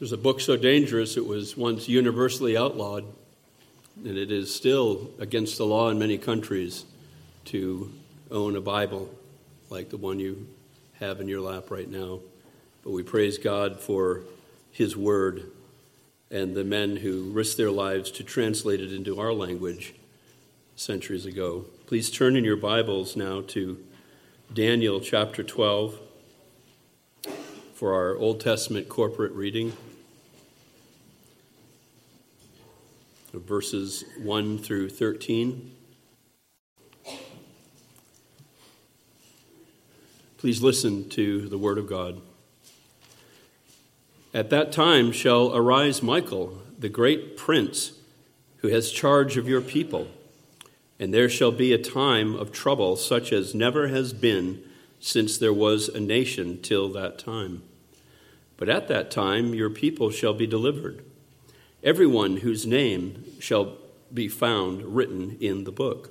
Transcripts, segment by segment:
There's a book so dangerous it was once universally outlawed, and it is still against the law in many countries to own a Bible like the one you have in your lap right now. But we praise God for his word and the men who risked their lives to translate it into our language centuries ago. Please turn in your Bibles now to Daniel chapter 12 for our Old Testament corporate reading, verses 1 through 13. Please listen to the word of God. At that time shall arise Michael, the great prince, who has charge of your people. And there shall be a time of trouble such as never has been since there was a nation till that time. But at that time your people shall be delivered, everyone whose name shall be found written in the book.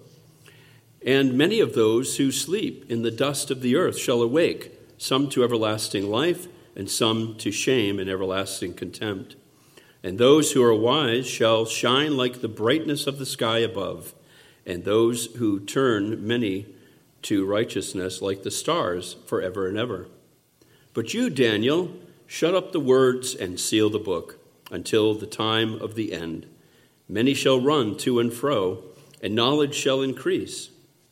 And many of those who sleep in the dust of the earth shall awake, some to everlasting life, and some to shame and everlasting contempt. And those who are wise shall shine like the brightness of the sky above, and those who turn many to righteousness like the stars forever and ever. But you, Daniel, shut up the words and seal the book until the time of the end. Many shall run to and fro, and knowledge shall increase.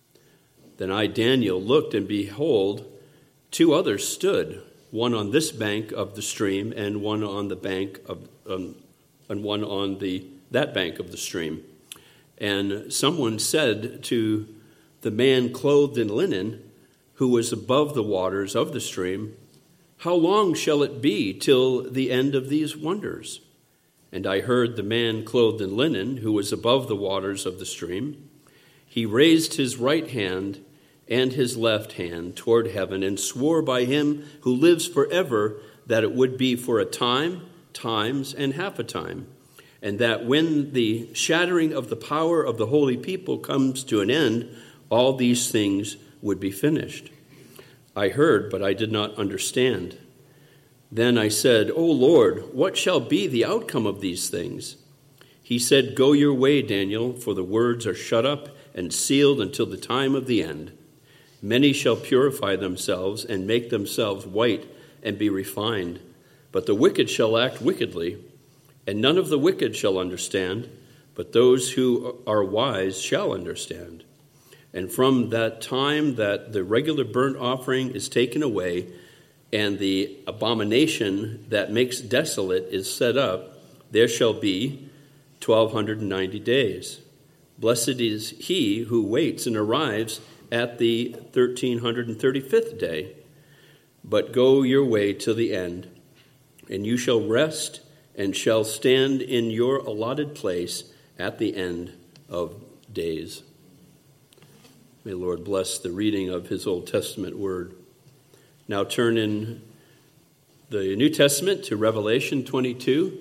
Then I, Daniel, looked, and behold, two others stood, one on this bank of the stream, and one on the bank of, and one on that bank of the stream. And someone said to the man clothed in linen, who was above the waters of the stream, "How long shall it be till the end of these wonders?" And I heard the man clothed in linen, who was above the waters of the stream. He raised his right hand and his left hand toward heaven, and swore by him who lives forever that it would be for a time, times, and half a time, and that when the shattering of the power of the holy people comes to an end, all these things would be finished. I heard, but I did not understand. Then I said, "O Lord, what shall be the outcome of these things?" He said, "Go your way, Daniel, for the words are shut up and sealed until the time of the end. Many shall purify themselves and make themselves white and be refined, but the wicked shall act wickedly, and none of the wicked shall understand, but those who are wise shall understand. And from that time that the regular burnt offering is taken away, and the abomination that makes desolate is set up, there shall be 1,290 days. Blessed is he who waits and arrives at the 1,335th day. But go your way to the end, and you shall rest and shall stand in your allotted place at the end of days." May the Lord bless the reading of his Old Testament word. Now turn in the New Testament to Revelation 22,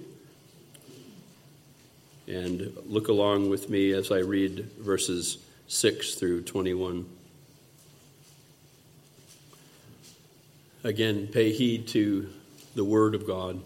and look along with me as I read verses 6 through 21. Again, pay heed to the word of God.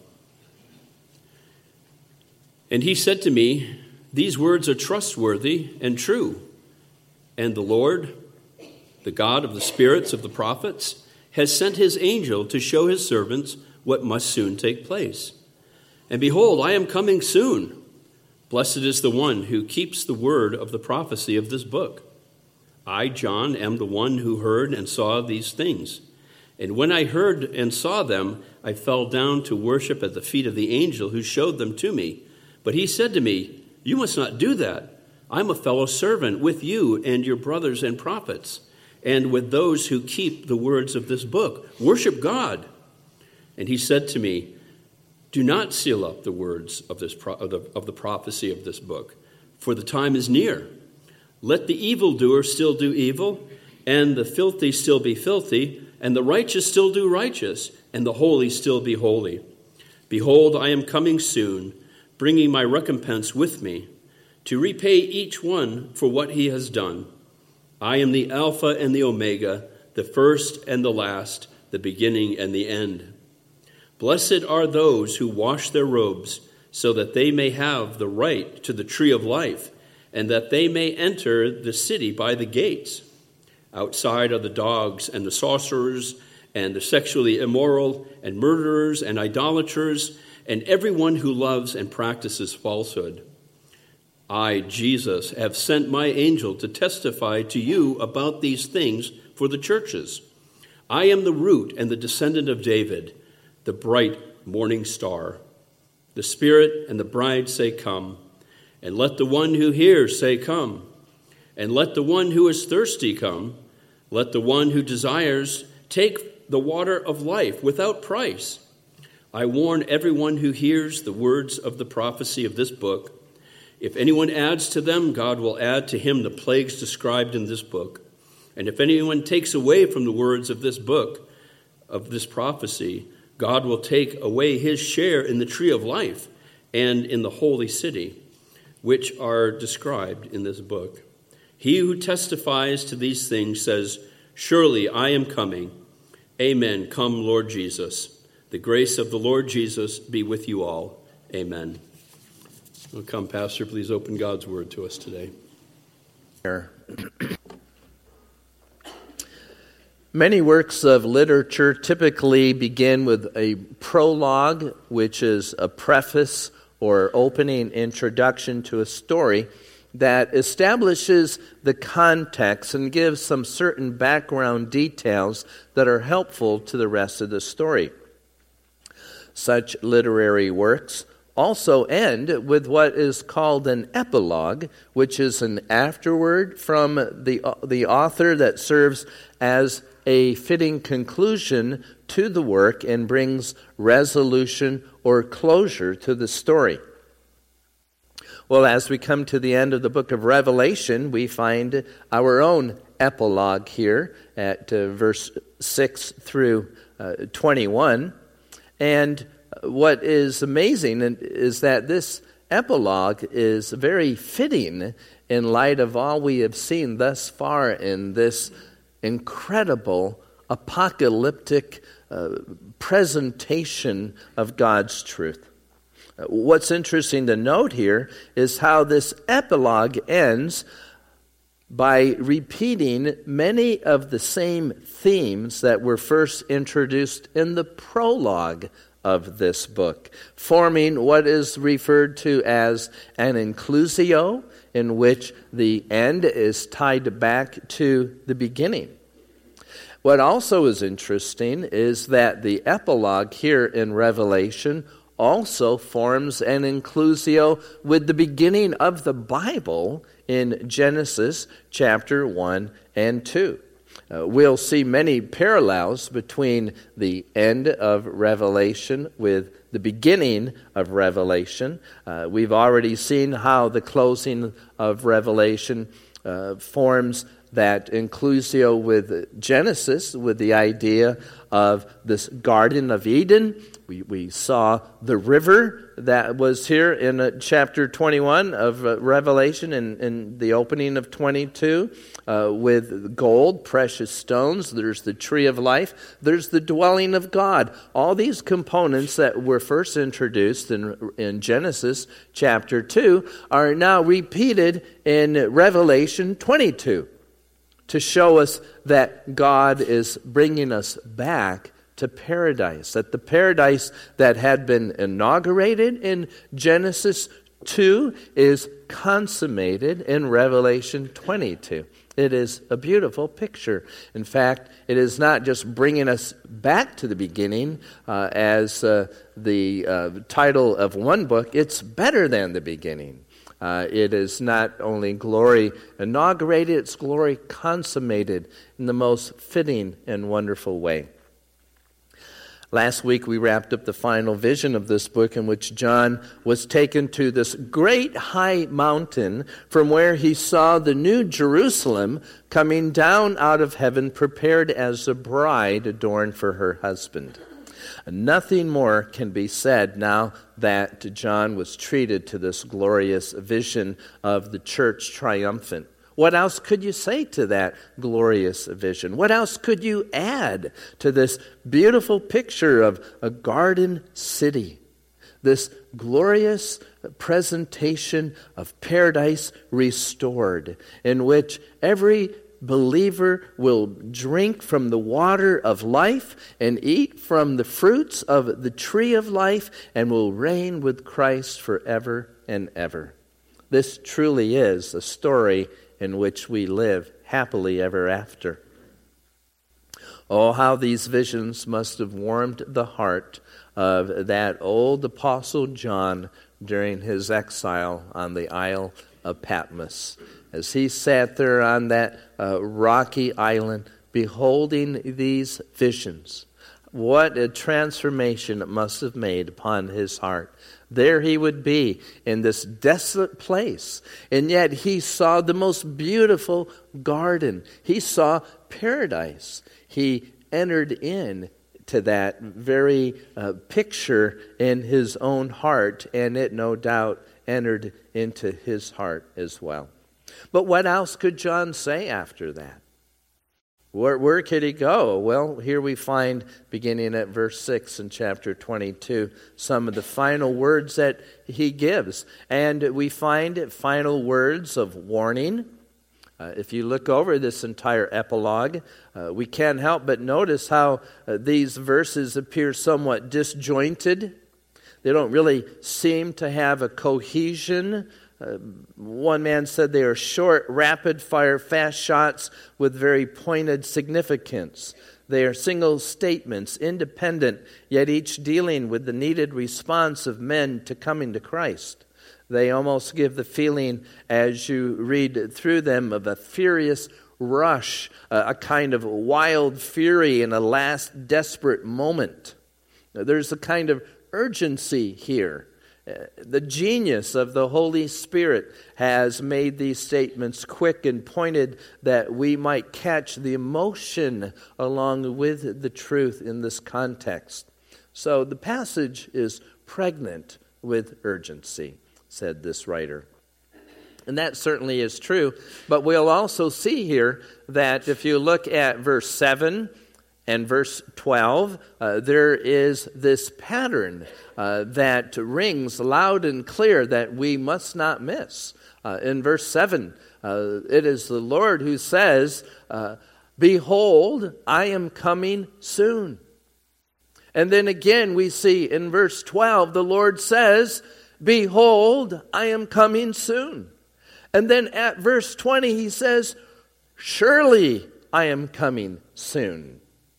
And he said to me, "These words are trustworthy and true. And the Lord, the God of the spirits of the prophets, has sent his angel to show his servants what must soon take place. And behold, I am coming soon. Blessed is the one who keeps the word of the prophecy of this book. I, John, am the one who heard and saw these things. And when I heard and saw them, I fell down to worship at the feet of the angel who showed them to me. But he said to me, 'You must not do that. I'm a fellow servant with you and your brothers and prophets, and with those who keep the words of this book. Worship God.' And he said to me, 'Do not seal up the words of the prophecy of this book, for the time is near. Let the evildoer still do evil, and the filthy still be filthy, and the righteous still do righteous, and the holy still be holy. Behold, I am coming soon, bringing my recompense with me, to repay each one for what he has done. I am the Alpha and the Omega, the first and the last, the beginning and the end. Blessed are those who wash their robes, so that they may have the right to the tree of life, and that they may enter the city by the gates. Outside are the dogs and the sorcerers and the sexually immoral and murderers and idolaters and everyone who loves and practices falsehood. I, Jesus, have sent my angel to testify to you about these things for the churches. I am the root and the descendant of David, the bright morning star. The Spirit and the bride say, come. And let the one who hears say, come. And let the one who is thirsty come. Let the one who desires take the water of life without price. I warn everyone who hears the words of the prophecy of this book. If anyone adds to them, God will add to him the plagues described in this book. And if anyone takes away from the words of this book, of this prophecy, God will take away his share in the tree of life and in the holy city, which are described in this book. He who testifies to these things says, surely I am coming. Amen. Come, Lord Jesus. The grace of the Lord Jesus be with you all. Amen. Well, come, Pastor, please open God's word to us today. Many works of literature typically begin with a prologue, which is a preface or opening introduction to a story that establishes the context and gives some certain background details that are helpful to the rest of the story. Such literary works also end with what is called an epilogue, which is an afterword from the author that serves as a fitting conclusion to the work and brings resolution or closure to the story. Well, as we come to the end of the book of Revelation, we find our own epilogue here at verse 6 through 21. And what is amazing is that this epilogue is very fitting in light of all we have seen thus far in this incredible apocalyptic presentation of God's truth. What's interesting to note here is how this epilogue ends by repeating many of the same themes that were first introduced in the prologue of this book, forming what is referred to as an inclusio, in which the end is tied back to the beginning. What also is interesting is that the epilogue here in Revelation also forms an inclusio with the beginning of the Bible in Genesis chapter 1 and 2. We'll see many parallels between the end of Revelation with the beginning of Revelation. We've already seen how the closing of Revelation forms that inclusio with Genesis, with the idea of this Garden of Eden. We saw the river that was here in chapter 21 of Revelation and the opening of 22 with gold, precious stones. There's the tree of life. There's the dwelling of God. All these components that were first introduced in Genesis chapter 2 are now repeated in Revelation 22 to show us that God is bringing us back to paradise, that the paradise that had been inaugurated in Genesis 2 is consummated in Revelation 22. It is a beautiful picture. In fact, it is not just bringing us back to the beginning as the title of one book. It's better than the beginning. It is not only glory inaugurated, it's glory consummated in the most fitting and wonderful way. Last week we wrapped up the final vision of this book in which John was taken to this great high mountain from where he saw the new Jerusalem coming down out of heaven, prepared as a bride adorned for her husband. Nothing more can be said now that John was treated to this glorious vision of the church triumphant. What else could you say to that glorious vision? What else could you add to this beautiful picture of a garden city? This glorious presentation of paradise restored, in which every believer will drink from the water of life and eat from the fruits of the tree of life and will reign with Christ forever and ever. This truly is a story in which we live happily ever after. Oh, how these visions must have warmed the heart of that old Apostle John during his exile on the Isle of Patmos, as he sat there on that rocky island beholding these visions. What a transformation it must have made upon his heart. There he would be in this desolate place, and yet he saw the most beautiful garden. He saw paradise. He entered in to that very picture in his own heart, and it no doubt entered into his heart as well. But what else could John say after that? Where could he go? Well, here we find, beginning at verse 6 in chapter 22, some of the final words that he gives. And we find final words of warning. If you look over this entire epilogue, we can't help but notice how these verses appear somewhat disjointed. They don't really seem to have a cohesion. One man said they are short, rapid-fire, fast shots with very pointed significance. They are single statements, independent, yet each dealing with the needed response of men to coming to Christ. They almost give the feeling, as you read through them, of a furious rush, a kind of wild fury in a last desperate moment. There's a kind of urgency here. The genius of the Holy Spirit has made these statements quick and pointed that we might catch the emotion along with the truth in this context. So the passage is pregnant with urgency, said this writer. And that certainly is true, but we'll also see here that if you look at verse 7 and verse 12, there is this pattern that rings loud and clear that we must not miss. In verse 7, it is the Lord who says, "Behold, I am coming soon." And then again we see in verse 12, the Lord says, "Behold, I am coming soon." And then at verse 20, he says, "Surely I am coming soon."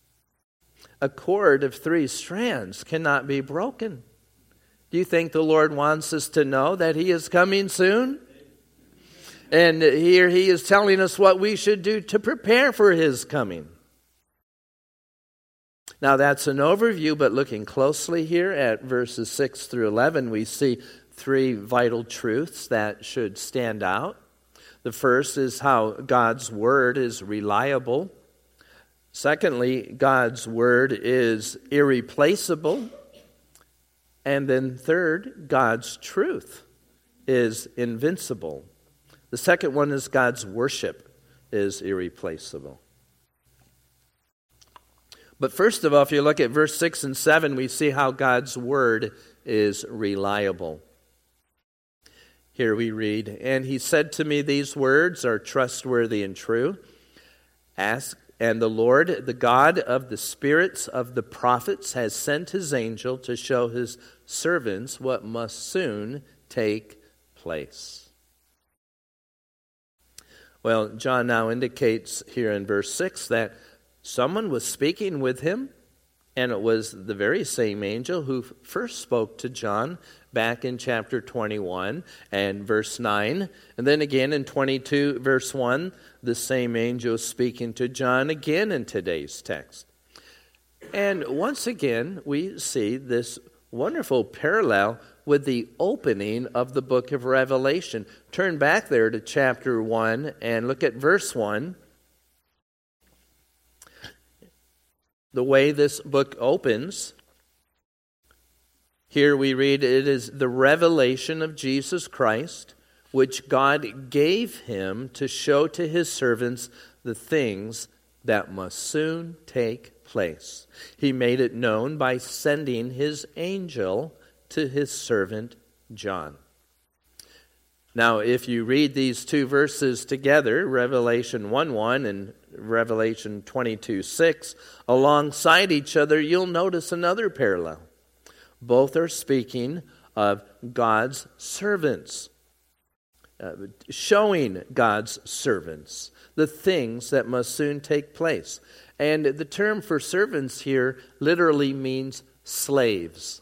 A cord of 3 strands cannot be broken. Do you think the Lord wants us to know that he is coming soon? And here he is telling us what we should do to prepare for his coming. Now that's an overview, but looking closely here at verses 6 through 11, we see 3 vital truths that should stand out. The first is how God's word is reliable. Secondly, God's word is irreplaceable. And then third, God's truth is invincible. The second one is God's worship is irreplaceable. But first of all, if you look at verse 6 and 7, we see how God's word is reliable. Here we read, "And he said to me, these words are trustworthy and true. Ask, and the Lord, the God of the spirits of the prophets, has sent his angel to show his servants what must soon take place." Well, John now indicates here in verse 6 that someone was speaking with him, and it was the very same angel who first spoke to John back in chapter 21 and verse 9. And then again in 22 verse 1, the same angel speaking to John again in today's text. And once again, we see this wonderful parallel with the opening of the book of Revelation. Turn back there to chapter 1 and look at verse 1. The way this book opens, here we read, it is the revelation of Jesus Christ, which God gave him to show to his servants the things that must soon take place. He made it known by sending his angel to his servant John. Now, if you read these two verses together, Revelation 1:1 and Revelation 22:6, alongside each other, you'll notice another parallel. Both are speaking of God's servants, showing God's servants the things that must soon take place. And the term for servants here literally means slaves.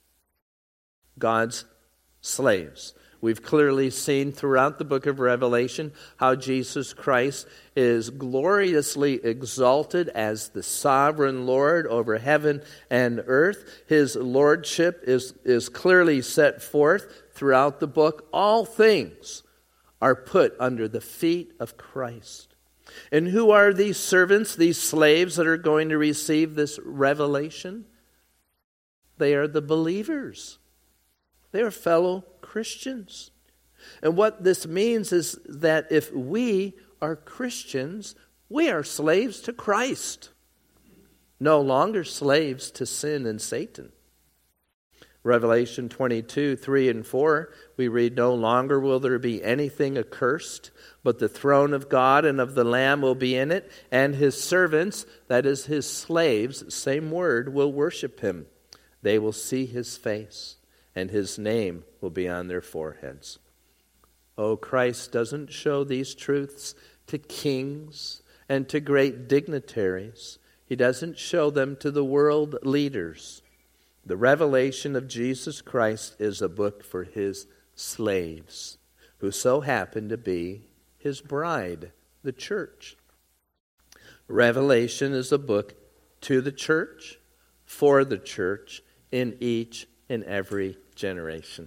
God's slaves. We've clearly seen throughout the book of Revelation how Jesus Christ is gloriously exalted as the sovereign Lord over heaven and earth. His lordship is clearly set forth throughout the book. All things are put under the feet of Christ. And who are these servants, these slaves that are going to receive this revelation? They are the believers. They are fellow Christians. And what this means is that if we are Christians, we are slaves to Christ, no longer slaves to sin and Satan. Revelation 22:3 and 4, we read, "No longer will there be anything accursed, but the throne of God and of the Lamb will be in it, and his servants," that is his slaves, same word, "will worship him. They will see his face, and his name will be on their foreheads." Oh, Christ doesn't show these truths to kings and to great dignitaries. He doesn't show them to the world leaders. The revelation of Jesus Christ is a book for his slaves, who so happen to be his bride, the church. Revelation is a book to the church, for the church, in each and every generation.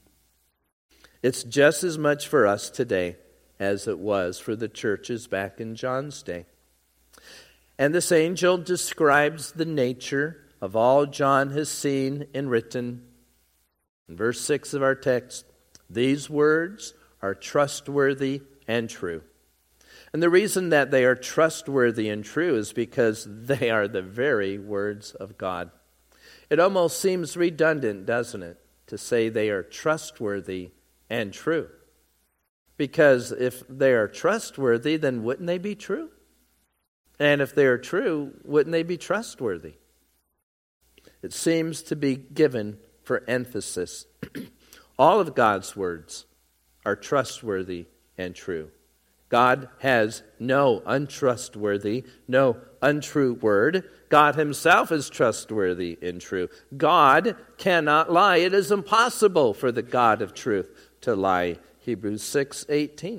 It's just as much for us today as it was for the churches back in John's day. And this angel describes the nature of all John has seen and written. In verse 6 of our text, "These words are trustworthy and true." And the reason that they are trustworthy and true is because they are the very words of God. It almost seems redundant, doesn't it, to say they are trustworthy and true. Because if they are trustworthy, then wouldn't they be true? And if they are true, wouldn't they be trustworthy? It seems to be given for emphasis. All of God's words are trustworthy and true. God has no untrustworthy, no untrue word. God himself is trustworthy and true. God cannot lie. It is impossible for the God of truth to lie. Hebrews 6:18.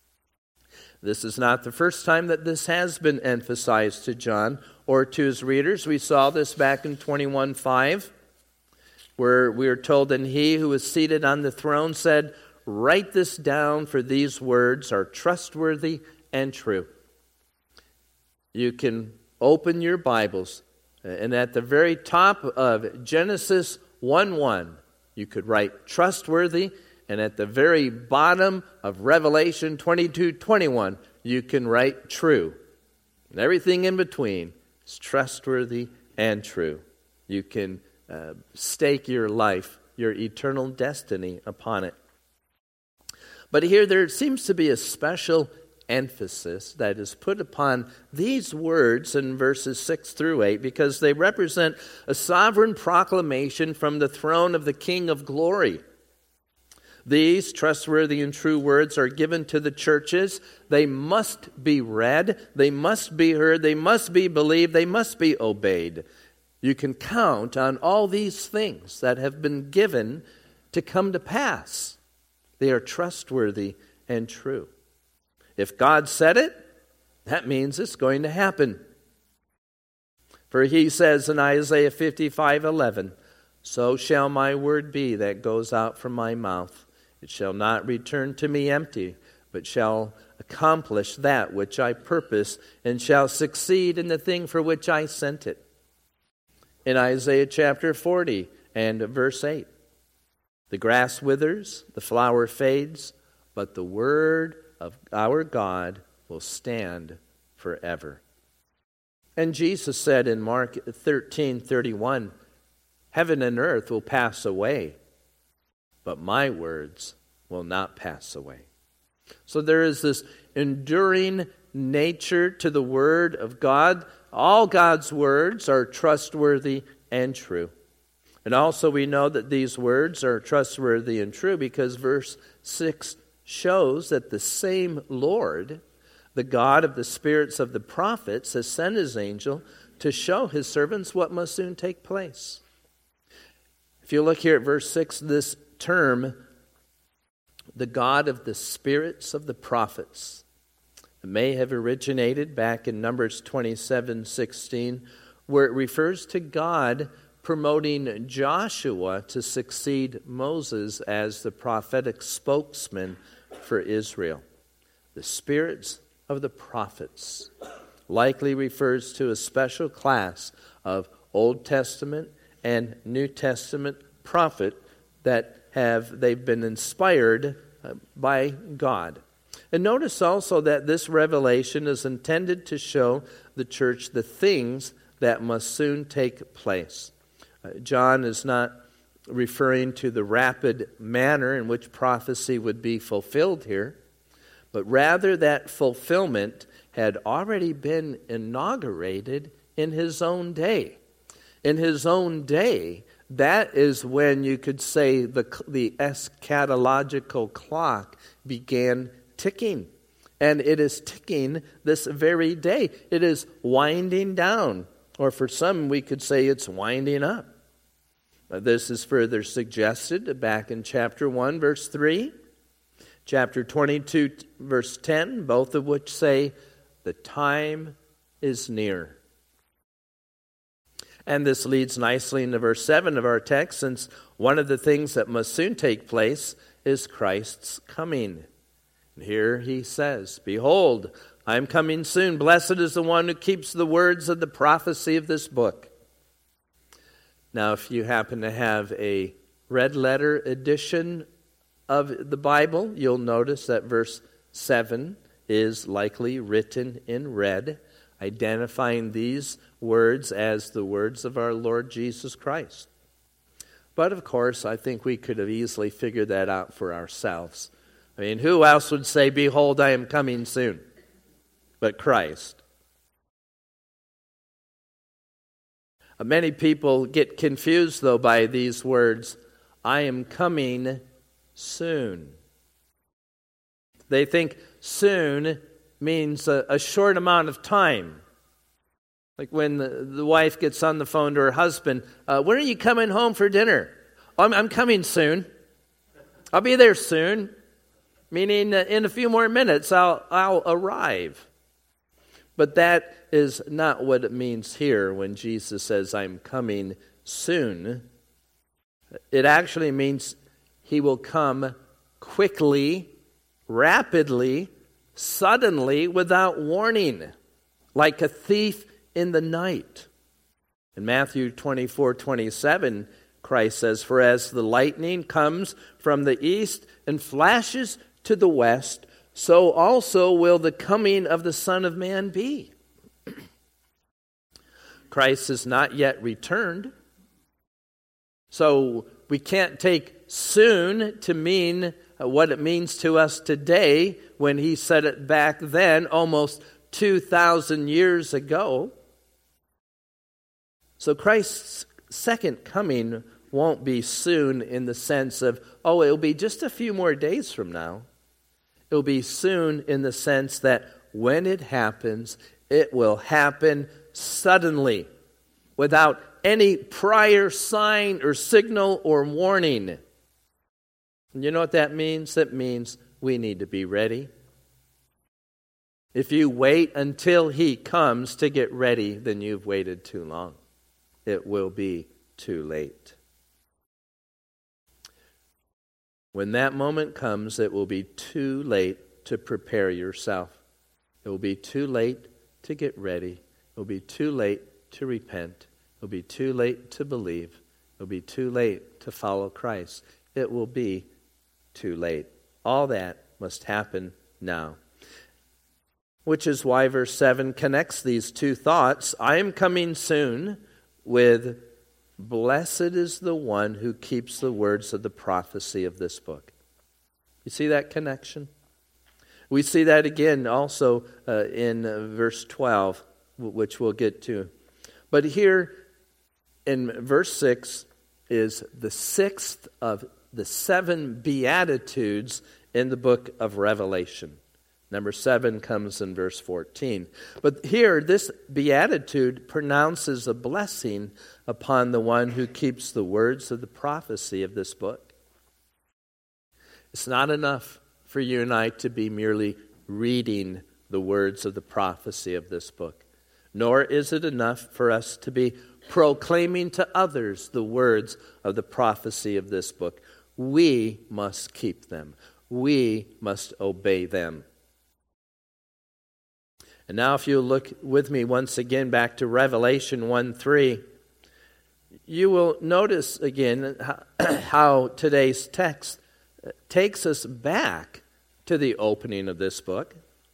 This is not the first time that this has been emphasized to John or to his readers. We saw this back in 21:5, where we are told, "And he who is seated on the throne said, 'Write this down, for these words are trustworthy and true.'" You can open your Bibles, and at the very top of Genesis 1:1, you could write trustworthy, and at the very bottom of Revelation 22:21, you can write true. And everything in between is trustworthy and true. You can stake your life, your eternal destiny upon it. But here there seems to be a special emphasis that is put upon these words in verses 6 through 8 because they represent a sovereign proclamation from the throne of the King of glory. These trustworthy and true words are given to the churches. They must be read, they must be heard, they must be believed, they must be obeyed. You can count on all these things that have been given to come to pass. They are trustworthy and true. If God said it, that means it's going to happen. For he says in Isaiah 55:11, "So shall my word be that goes out from my mouth. It shall not return to me empty, but shall accomplish that which I purpose, and shall succeed in the thing for which I sent it." In Isaiah chapter 40 and verse 8, "The grass withers, the flower fades, but the word of our God will stand forever. And Jesus said in Mark 13:31, heaven and earth will pass away, but my words will not pass away. So there is this enduring nature to the word of God. All God's words are trustworthy and true. And also we know that these words are trustworthy and true because verse 6 shows that the same Lord, the God of the spirits of the prophets, has sent his angel to show his servants what must soon take place. If you look here at verse 6, this term, the God of the spirits of the prophets, may have originated back in Numbers 27:16, where it refers to God promoting Joshua to succeed Moses as the prophetic spokesman for Israel. The spirits of the prophets likely refers to a special class of Old Testament and New Testament prophet that they've been inspired by God. And notice also that this revelation is intended to show the church the things that must soon take place. John is not referring to the rapid manner in which prophecy would be fulfilled here, but rather that fulfillment had already been inaugurated in his own day. In his own day, that is when you could say the eschatological clock began ticking. And it is ticking this very day. It is winding down. Or for some, we could say it's winding up. This is further suggested back in chapter 1, verse 3. Chapter 22, verse 10, both of which say, the time is near. And this leads nicely into verse 7 of our text, since one of the things that must soon take place is Christ's coming. And here he says, behold, I am coming soon. Blessed is the one who keeps the words of the prophecy of this book. Now, if you happen to have a red letter edition of the Bible, you'll notice that verse 7 is likely written in red, identifying these words as the words of our Lord Jesus Christ. But of course, I think we could have easily figured that out for ourselves. I mean, who else would say, behold, I am coming soon, but Christ? Many people get confused, though, by these words, I am coming soon. They think soon means a short amount of time. Like when the wife gets on the phone to her husband, when are you coming home for dinner? Oh, I'm coming soon. I'll be there soon. Meaning in a few more minutes I'll arrive. But that is not what it means here when Jesus says, I'm coming soon. It actually means he will come quickly, rapidly, suddenly, without warning, like a thief in the night. In Matthew 24:27, Christ says, for as the lightning comes from the east and flashes to the west, so also will the coming of the Son of Man be. Christ has not yet returned. So we can't take soon to mean what it means to us today when he said it back then, almost 2,000 years ago. So Christ's second coming won't be soon in the sense of, oh, it'll be just a few more days from now. It'll be soon in the sense that when it happens, it will happen suddenly, without any prior sign or signal or warning. And you know what that means? That means we need to be ready. If you wait until he comes to get ready, then you've waited too long. It will be too late. When that moment comes, it will be too late to prepare yourself. It will be too late to get ready. It will be too late to repent. It will be too late to believe. It will be too late to follow Christ. It will be too late. All that must happen now. Which is why verse 7 connects these two thoughts. I am coming soon with, blessed is the one who keeps the words of the prophecy of this book. You see that connection? We see that again also in verse 12, which we'll get to. But here in verse 6 is the sixth of the 7 Beatitudes in the book of Revelation. Number 7 comes in verse 14. But here, this beatitude pronounces a blessing upon the one who keeps the words of the prophecy of this book. It's not enough for you and I to be merely reading the words of the prophecy of this book. Nor is it enough for us to be proclaiming to others the words of the prophecy of this book. We must keep them. We must obey them. And now if you look with me once again back to Revelation 1:3, you will notice again how today's text takes us back to the opening of this book.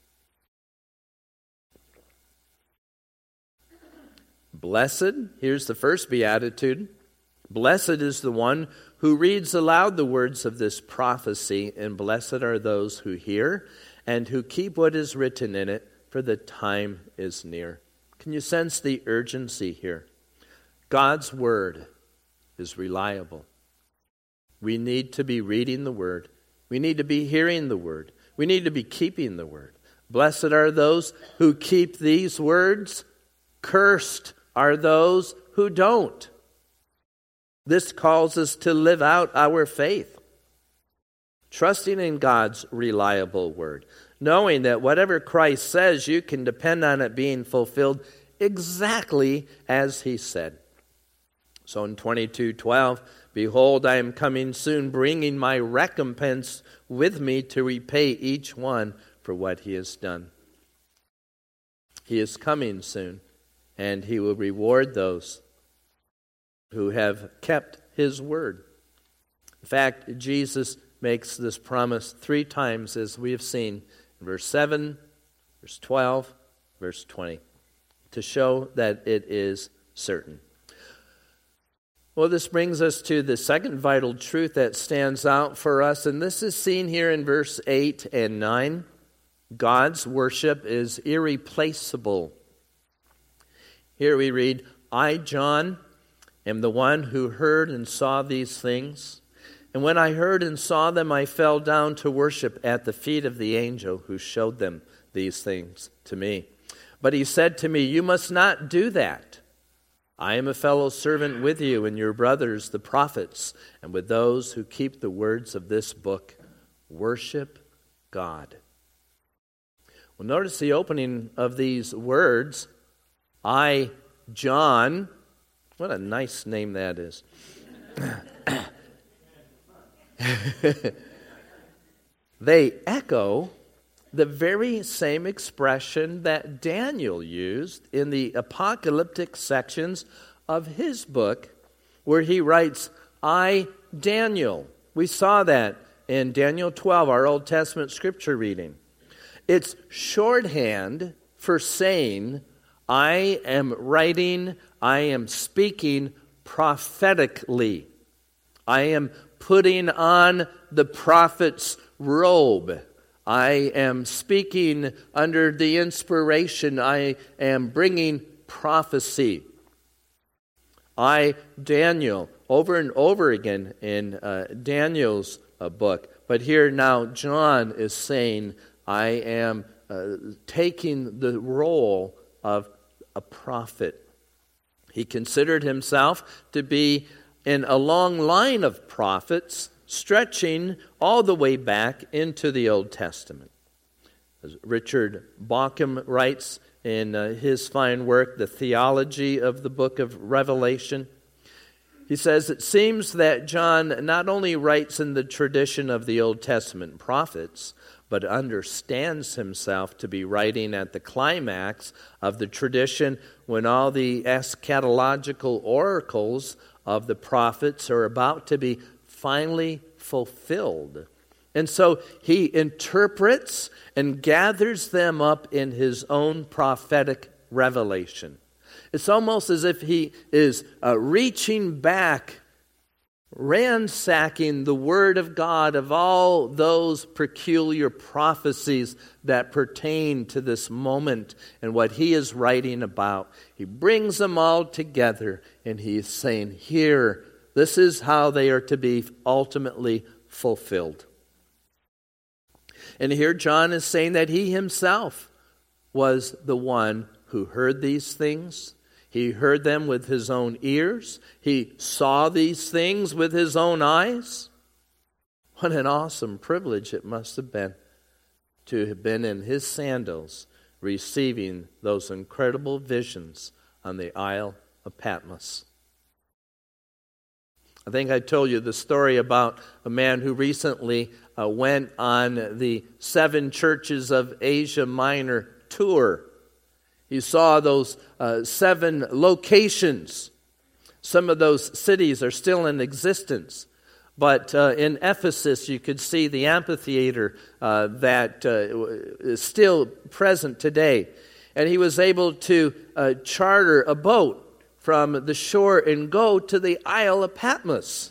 Blessed, here's the first beatitude. Blessed is the one who reads aloud the words of this prophecy, and blessed are those who hear and who keep what is written in it, for the time is near. Can you sense the urgency here? God's word is reliable. We need to be reading the word. We need to be hearing the word. We need to be keeping the word. Blessed are those who keep these words. Cursed are those who don't. This calls us to live out our faith, trusting in God's reliable word, knowing that whatever Christ says, you can depend on it being fulfilled exactly as he said. So in 22:12, behold, I am coming soon, bringing my recompense with me to repay each one for what he has done. He is coming soon, and he will reward those who have kept his word. In fact, Jesus makes this promise 3 times, as we have seen, in verse 7, verse 12, verse 20, to show that it is certain. Well, this brings us to the second vital truth that stands out for us, and this is seen here in verse 8 and 9. God's worship is irreplaceable. Here we read, I, John, am the one who heard and saw these things. And when I heard and saw them, I fell down to worship at the feet of the angel who showed them these things to me. But he said to me, you must not do that. I am a fellow servant with you and your brothers, the prophets, and with those who keep the words of this book. Worship God. Well, notice the opening of these words. I, John. What a nice name that is. They echo the very same expression that Daniel used in the apocalyptic sections of his book, where he writes, I, Daniel. We saw that in Daniel 12, our Old Testament scripture reading. It's shorthand for saying, I am writing, I am speaking prophetically. I am putting on the prophet's robe. I am speaking under the inspiration. I am bringing prophecy. I, Daniel, over and over again in Daniel's book. But here now John is saying, I am taking the role of a prophet. He considered himself to be in a long line of prophets stretching all the way back into the Old Testament. As Richard Bauckham writes in his fine work, The Theology of the Book of Revelation, he says, it seems that John not only writes in the tradition of the Old Testament prophets, but understands himself to be writing at the climax of the tradition when all the eschatological oracles of the prophets are about to be finally fulfilled. And so he interprets and gathers them up in his own prophetic revelation. It's almost as if he is reaching back, ransacking the Word of God of all those peculiar prophecies that pertain to this moment and what he is writing about. He brings them all together and he's saying, here, this is how they are to be ultimately fulfilled. And here John is saying that he himself was the one who heard these things. He heard them with his own ears. He saw these things with his own eyes. What an awesome privilege it must have been to have been in his sandals receiving those incredible visions on the Isle of Patmos. I think I told you the story about a man who recently went on the 7 churches of Asia Minor tour. He saw those 7 locations. Some of those cities are still in existence. But in Ephesus, you could see the amphitheater that is still present today. And he was able to charter a boat from the shore and go to the Isle of Patmos.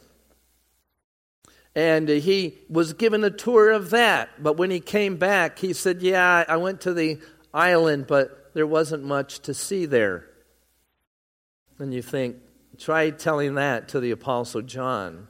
And he was given a tour of that. But when he came back, he said, yeah, I went to the island, but there wasn't much to see there. And you think, try telling that to the Apostle John.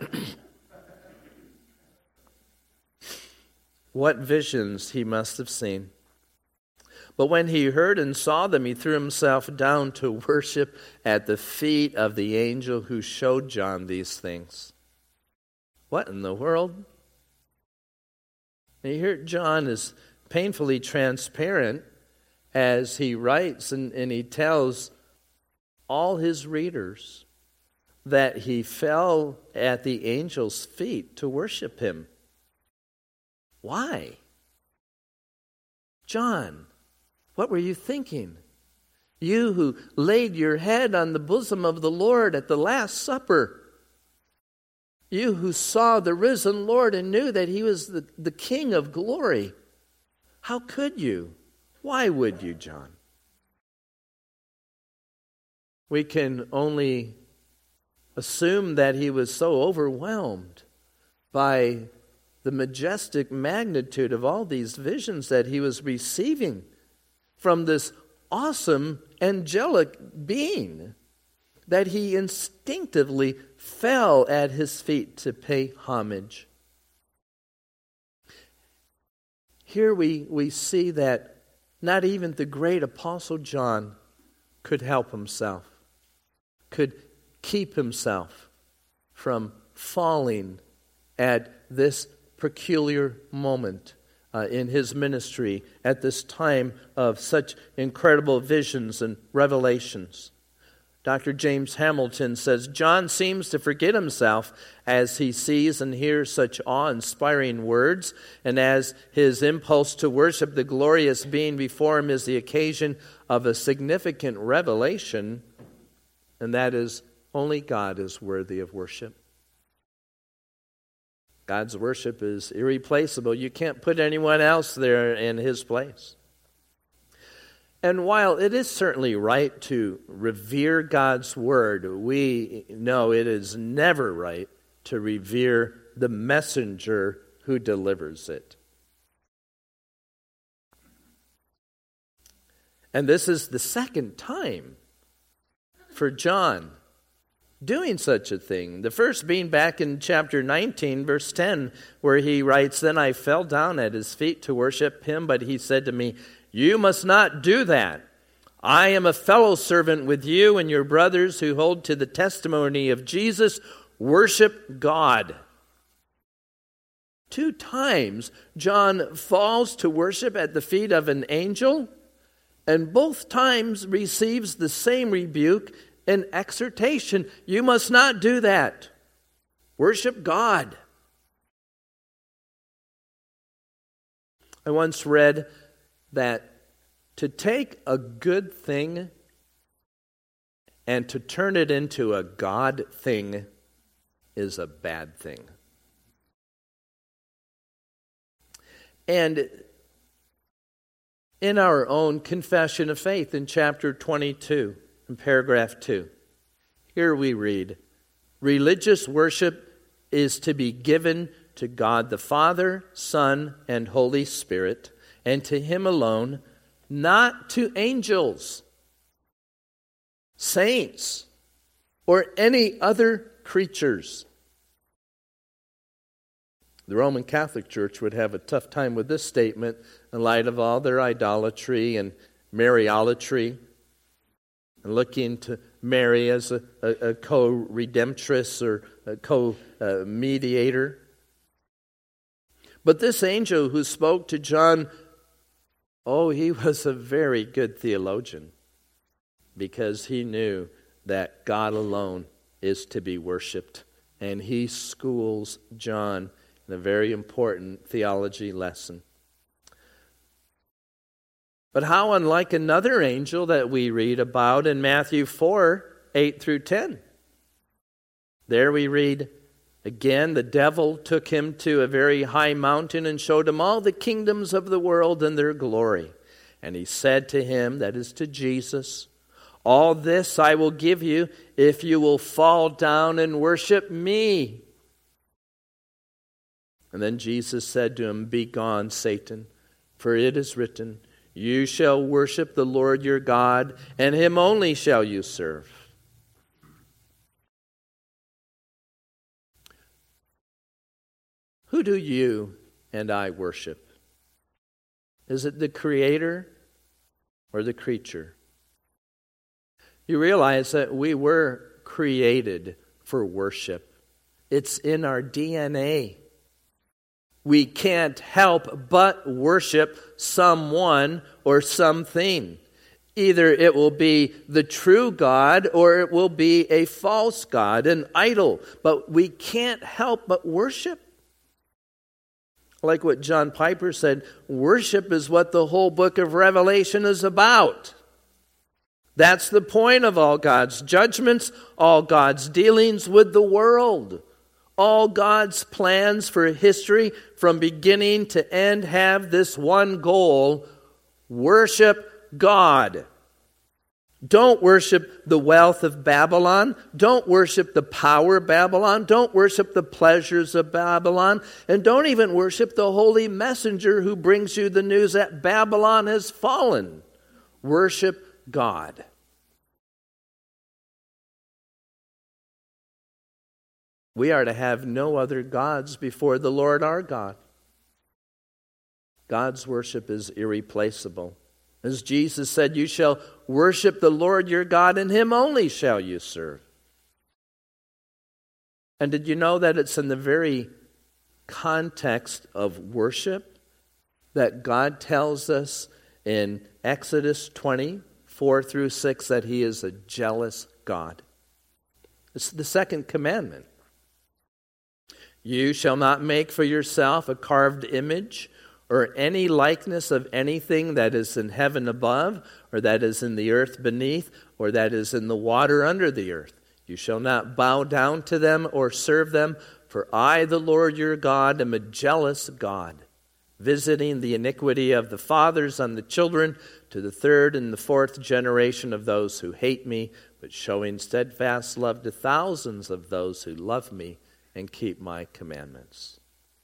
What visions he must have seen. But when he heard and saw them, he threw himself down to worship at the feet of the angel who showed John these things. What in the world? And here John is painfully transparent as he writes and he tells all his readers that he fell at the angel's feet to worship him. Why? John, what were you thinking? You who laid your head on the bosom of the Lord at the Last Supper. You who saw the risen Lord and knew that he was the King of glory. How could you? Why would you, John? We can only assume that he was so overwhelmed by the majestic magnitude of all these visions that he was receiving from this awesome angelic being that he instinctively fell at his feet to pay homage. Here we see that not even the great Apostle John could help himself, could keep himself from falling at this peculiar moment in his ministry at this time of such incredible visions and revelations. Dr. James Hamilton says, John seems to forget himself as he sees and hears such awe-inspiring words, and as his impulse to worship the glorious being before him is the occasion of a significant revelation, and that is, only God is worthy of worship. God's worship is irreplaceable. You can't put anyone else there in his place. And while it is certainly right to revere God's word, we know it is never right to revere the messenger who delivers it. And this is the second time for John doing such a thing. The first being back in chapter 19, verse 10, where he writes, Then I fell down at his feet to worship him, but he said to me, You must not do that. I am a fellow servant with you and your brothers who hold to the testimony of Jesus. Worship God. 2 times John falls to worship at the feet of an angel, and both times receives the same rebuke and exhortation. You must not do that. Worship God. I once read that to take a good thing and to turn it into a God thing is a bad thing. And in our own confession of faith in chapter 22, in paragraph 2, here we read, religious worship is to be given to God the Father, Son, and Holy Spirit, and to Him alone, not to angels, saints, or any other creatures. The Roman Catholic Church would have a tough time with this statement in light of all their idolatry and Mariolatry, and looking to Mary as a co-redemptress or a co-mediator. But this angel who spoke to John, he was a very good theologian, because he knew that God alone is to be worshipped. And he schools John in a very important theology lesson. But how unlike another angel that we read about in Matthew 4, 8 through 10. There we read, again, the devil took him to a very high mountain and showed him all the kingdoms of the world and their glory. And he said to him, that is to Jesus, all this I will give you if you will fall down and worship me. And then Jesus said to him, begone, Satan, for it is written, you shall worship the Lord your God, and Him only shall you serve. Who do you and I worship? Is it the Creator or the creature? You realize that we were created for worship. It's in our DNA. We can't help but worship someone or something. Either it will be the true God or it will be a false god, an idol. But we can't help but worship. Like what John Piper said, worship is what the whole book of Revelation is about. That's the point of all God's judgments, all God's dealings with the world. All God's plans for history from beginning to end have this one goal: worship God. Don't worship the wealth of Babylon. Don't worship the power of Babylon. Don't worship the pleasures of Babylon. And don't even worship the holy messenger who brings you the news that Babylon has fallen. Worship God. We are to have no other gods before the Lord our God. God's worship is irreplaceable. As Jesus said, you shall worship the Lord your God, and Him only shall you serve. And did you know that it's in the very context of worship that God tells us in Exodus 20, 4 through 6, that He is a jealous God? It's the second commandment. You shall not make for yourself a carved image or any likeness of anything that is in heaven above, or that is in the earth beneath, or that is in the water under the earth. You shall not bow down to them or serve them, for I, the Lord your God, am a jealous God, visiting the iniquity of the fathers on the children to the third and the fourth generation of those who hate me, but showing steadfast love to thousands of those who love me and keep my commandments.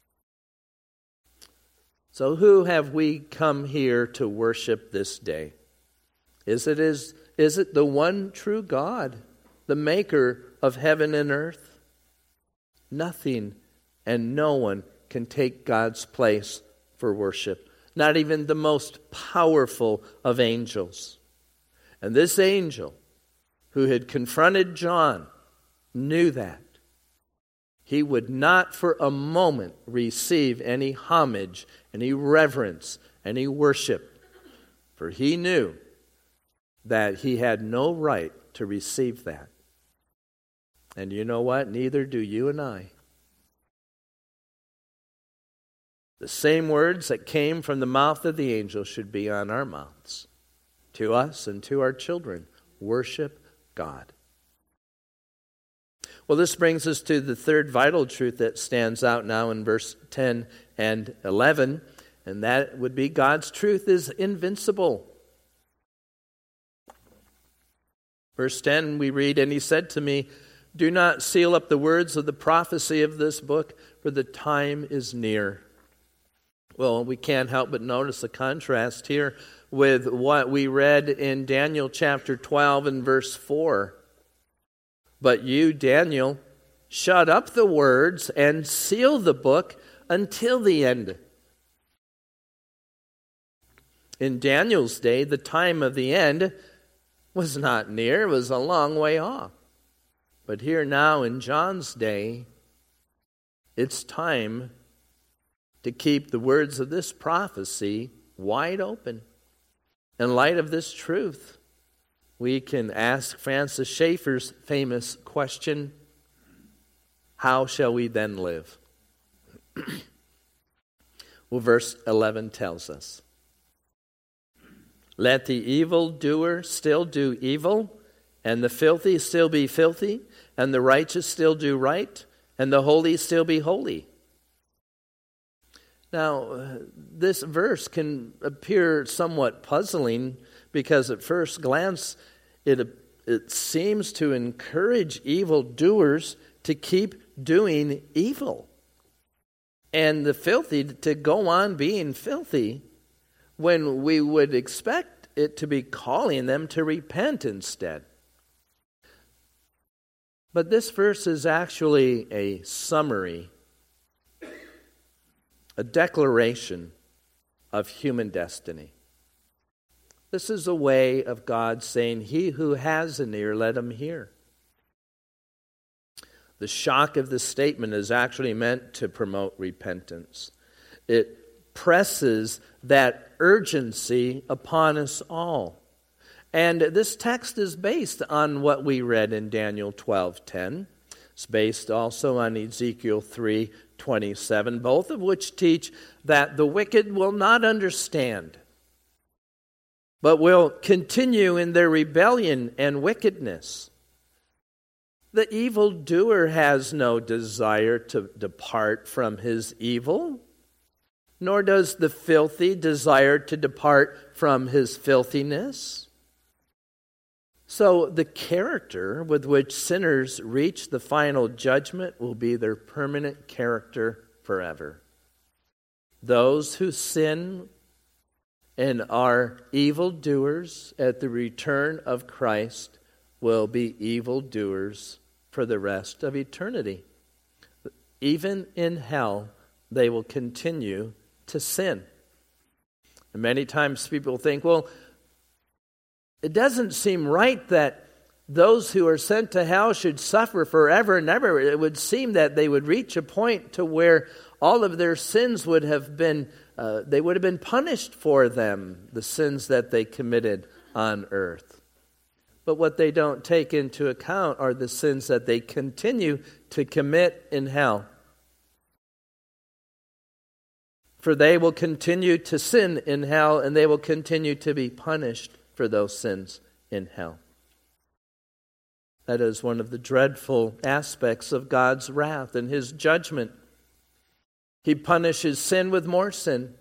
So who have we come here to worship this day? Is it the one true God, the maker of heaven and earth? Nothing and no one can take God's place for worship. Not even the most powerful of angels. And this angel who had confronted John knew that. He would not for a moment receive any homage, any reverence, any worship. For he knew that he had no right to receive that. And you know what? Neither do you and I. The same words that came from the mouth of the angel should be on our mouths. To us and to our children. Worship God. Well, this brings us to the third vital truth that stands out now in verse 10 and 11. And that would be God's truth is invincible. Verse 10, we read, "And he said to me, do not seal up the words of the prophecy of this book, for the time is near." Well, we can't help but notice the contrast here with what we read in Daniel chapter 12 and verse 4. "But you, Daniel, shut up the words and seal the book until the end." In Daniel's day, the time of the end was not near, it was a long way off. But here now in John's day, it's time to keep the words of this prophecy wide open. In light of this truth, we can ask Francis Schaeffer's famous question, how shall we then live? Well, verse 11 tells us, "Let the evildoer still do evil, and the filthy still be filthy, and the righteous still do right, and the holy still be holy." Now, this verse can appear somewhat puzzling because at first glance it seems to encourage evildoers to keep doing evil, and the filthy to go on being filthy, when we would expect it to be calling them to repent instead. But this verse is actually a summary, a declaration of human destiny. This is a way of God saying, "He who has an ear, let him hear." The shock of this statement is actually meant to promote repentance. It presses that urgency upon us all. And this text is based on what we read in Daniel 12:10. It's based also on Ezekiel 3:27, both of which teach that the wicked will not understand, but will continue in their rebellion and wickedness. The evildoer has no desire to depart from his evil, nor does the filthy desire to depart from his filthiness. So the character with which sinners reach the final judgment will be their permanent character forever. Those who sin and are evildoers at the return of Christ will be evildoers for the rest of eternity. Even in hell, they will continue to sin. And many times people think, well, it doesn't seem right that those who are sent to hell should suffer forever and ever. It would seem that they would reach a point to where all of their sins would have been, they would have been punished for them, the sins that they committed on earth. But what they don't take into account are the sins that they continue to commit in hell. For they will continue to sin in hell, and they will continue to be punished for those sins in hell. That is one of the dreadful aspects of God's wrath and His judgment. He punishes sin with more sin.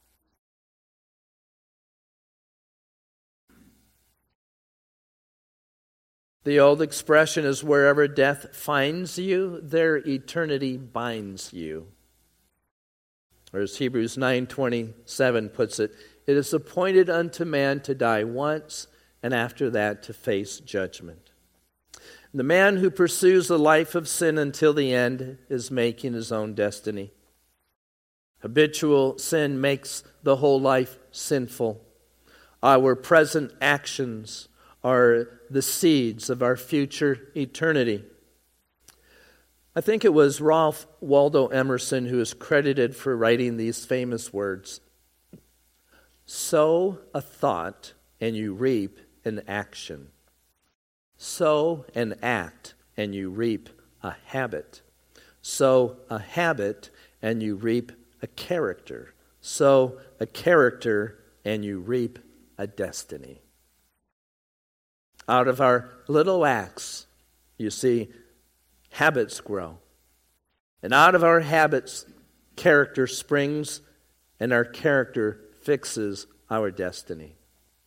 The old expression is, wherever death finds you, there eternity binds you. Or as Hebrews 9:27 puts it, it is appointed unto man to die once, and after that to face judgment. The man who pursues a life of sin until the end is making his own destiny. Habitual sin makes the whole life sinful. Our present actions are the seeds of our future eternity. I think it was Ralph Waldo Emerson who is credited for writing these famous words. Sow a thought and you reap an action. Sow an act and you reap a habit. Sow a habit and you reap a character. Sow a character and you reap a destiny. Out of our little acts, you see, habits grow. And out of our habits, character springs, and our character fixes our destiny.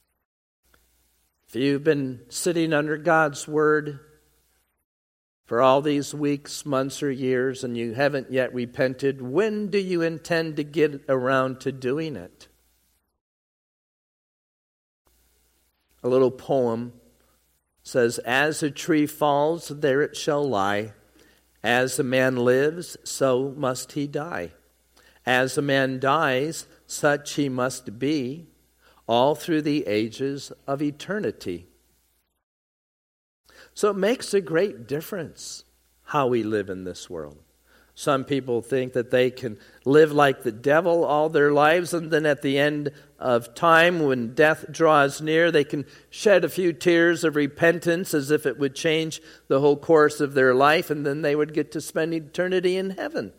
If you've been sitting under God's Word for all these weeks, months, or years, and you haven't yet repented, when do you intend to get around to doing it? A little poem says, "As a tree falls, there it shall lie. As a man lives, so must he die. As a man dies, such he must be, all through the ages of eternity." So it makes a great difference how we live in this world. Some people think that they can live like the devil all their lives, and then at the end of time, when death draws near, they can shed a few tears of repentance as if it would change the whole course of their life, and then they would get to spend eternity in heaven.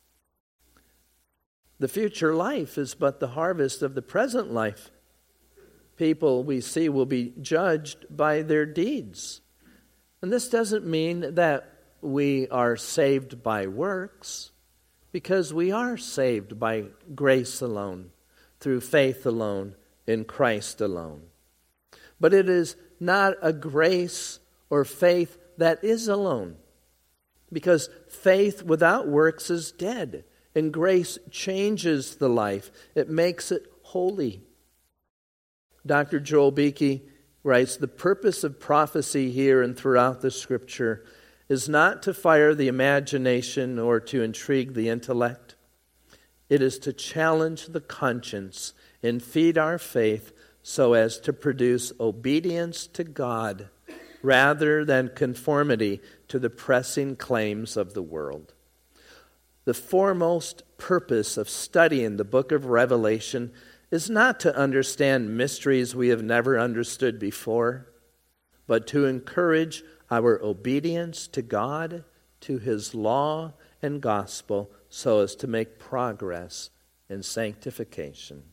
The future life is but the harvest of the present life. People we see will be judged by their deeds. And this doesn't mean that we are saved by works, because we are saved by grace alone, through faith alone, in Christ alone. But it is not a grace or faith that is alone, because faith without works is dead, and grace changes the life. It makes it holy. Dr. Joel Beeke writes, "The purpose of prophecy here and throughout the Scripture is not to fire the imagination or to intrigue the intellect. It is to challenge the conscience and feed our faith so as to produce obedience to God rather than conformity to the pressing claims of the world." The foremost purpose of studying the book of Revelation is not to understand mysteries we have never understood before, but to encourage our obedience to God, to His law and gospel, so as to make progress in sanctification.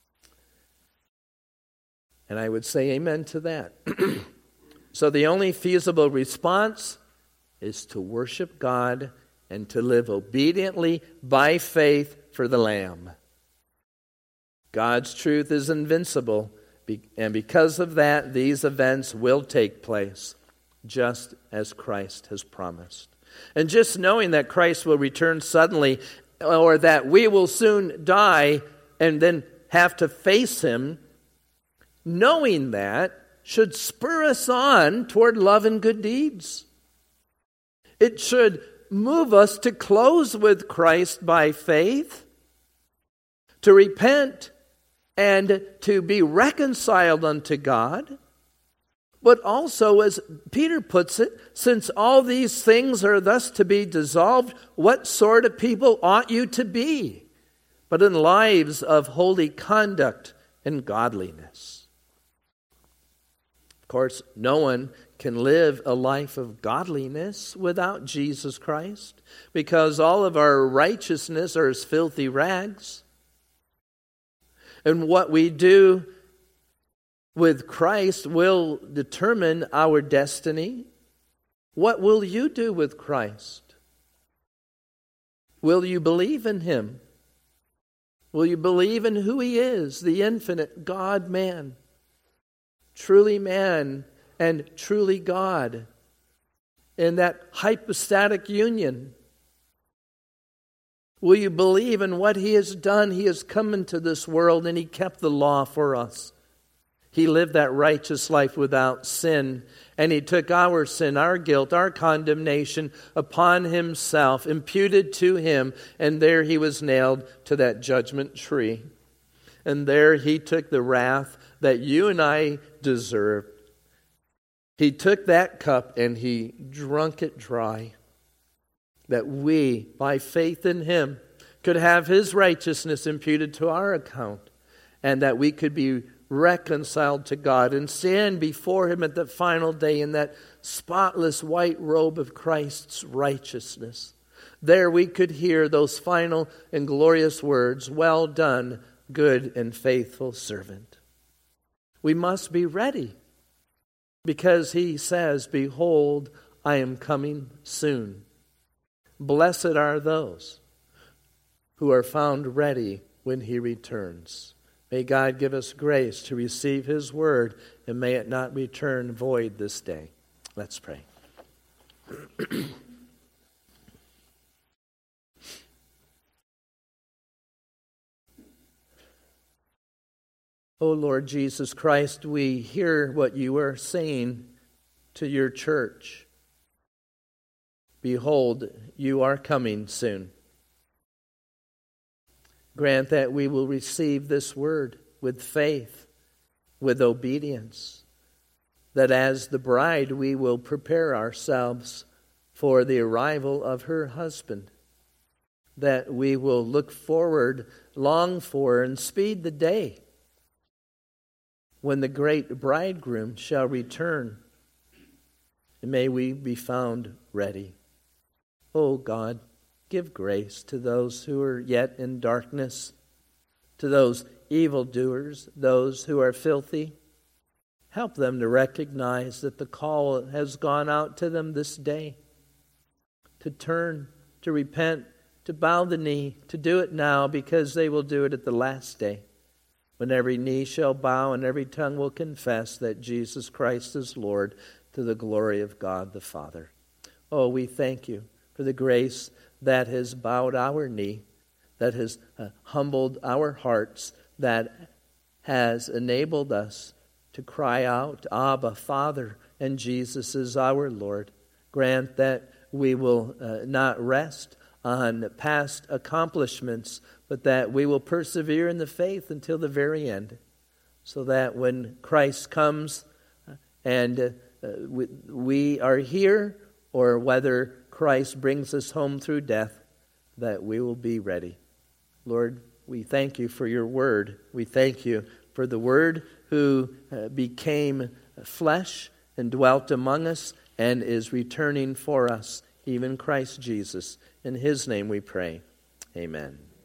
And I would say amen to that. So the only feasible response is to worship God and to live obediently by faith for the Lamb. God's truth is invincible, and because of that, these events will take place, just as Christ has promised. And just knowing that Christ will return suddenly, or that we will soon die and then have to face Him, knowing that should spur us on toward love and good deeds. It should move us to close with Christ by faith, to repent, and to be reconciled unto God. But also, as Peter puts it, since all these things are thus to be dissolved, what sort of people ought you to be, but in lives of holy conduct and godliness? Of course, no one can live a life of godliness without Jesus Christ, because all of our righteousness are as filthy rags. And what we do with Christ will determine our destiny. What will you do with Christ? Will you believe in Him? Will you believe in who He is, the infinite God-man, truly man and truly God, in that hypostatic union? Will you believe in what He has done? He has come into this world and He kept the law for us. He lived that righteous life without sin, and He took our sin, our guilt, our condemnation upon Himself, imputed to Him, and there He was nailed to that judgment tree. And there He took the wrath that you and I deserved. He took that cup and He drunk it dry, that we, by faith in Him, could have His righteousness imputed to our account, and that we could be reconciled to God and stand before Him at the final day in that spotless white robe of Christ's righteousness. There we could hear those final and glorious words, "Well done, good and faithful servant." We must be ready, because He says, "Behold, I am coming soon." Blessed are those who are found ready when he returns. May God give us grace to receive his word, and may it not return void this day. Let's pray. O Lord Jesus Christ, we hear what you are saying to your church. Behold, you are coming soon. Grant that we will receive this word with faith, with obedience, that as the bride we will prepare ourselves for the arrival of her husband, that we will look forward, long for, and speed the day when the great bridegroom shall return, and may we be found ready. O God, give grace to those who are yet in darkness, to those evildoers, those who are filthy. Help them to recognize that the call has gone out to them this day, to turn, to repent, to bow the knee, to do it now, because they will do it at the last day, when every knee shall bow and every tongue will confess that Jesus Christ is Lord, to the glory of God the Father. Oh, we thank you for the grace that has bowed our knee, that has humbled our hearts, that has enabled us to cry out, Abba, Father, and Jesus is our Lord. Grant that we will not rest on past accomplishments, but that we will persevere in the faith until the very end, so that when Christ comes and we are here, or whether Christ brings us home through death, that we will be ready. Lord, we thank you for your word. We thank you for the word who became flesh and dwelt among us and is returning for us, even Christ Jesus. In his name we pray. Amen.